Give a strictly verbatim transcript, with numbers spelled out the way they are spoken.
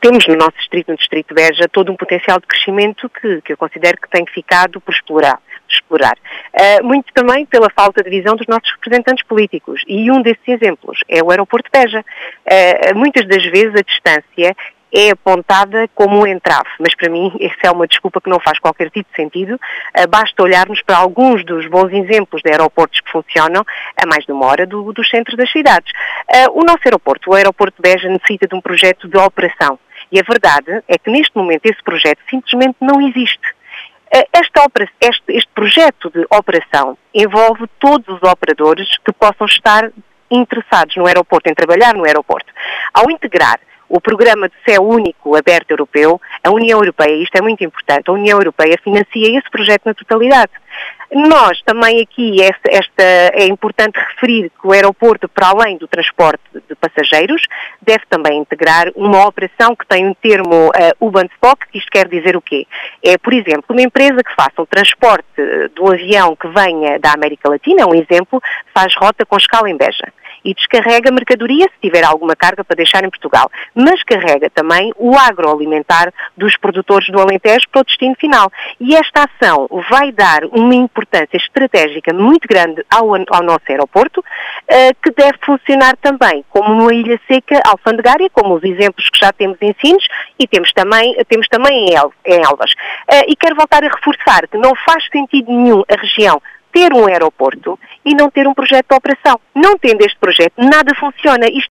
temos no nosso distrito, no distrito de Beja, todo um potencial de crescimento que, que eu considero que tem ficado por explorar. explorar. Uh, muito também pela falta de visão dos nossos representantes políticos. E um desses exemplos é o aeroporto de Beja. Uh, muitas das vezes a distância é apontada como um entrave, mas para mim essa é uma desculpa que não faz qualquer tipo de sentido. Uh, basta olharmos para alguns dos bons exemplos de aeroportos que funcionam a mais de uma hora do, dos centros das cidades. Uh, o nosso aeroporto, o aeroporto de Beja, necessita de um projeto de operação. E a verdade é que neste momento esse projeto simplesmente não existe. Esta este, este projeto de operação envolve todos os operadores que possam estar interessados no aeroporto, em trabalhar no aeroporto. Ao integrar o programa de céu único aberto europeu, a União Europeia, isto é muito importante, a União Europeia financia esse projeto na totalidade. Nós também aqui, esta, esta, é importante referir que o aeroporto, para além do transporte de passageiros, deve também integrar uma operação que tem um termo uh, hub and spoke, que isto quer dizer o quê? É, por exemplo, uma empresa que faça o transporte do avião que venha da América Latina, um exemplo, faz rota com escala em Beja e descarrega mercadoria se tiver alguma carga para deixar em Portugal, mas carrega também o agroalimentar dos produtores do Alentejo para o destino final. E esta ação vai dar uma importância estratégica muito grande ao, ao nosso aeroporto, uh, que deve funcionar também como uma ilha seca alfandegária, como os exemplos que já temos em Sines e temos também, temos também em, El, em Elvas. Uh, e quero voltar a reforçar que não faz sentido nenhum a região ter um aeroporto e não ter um projeto de operação. Não tendo este projeto, nada funciona. Isto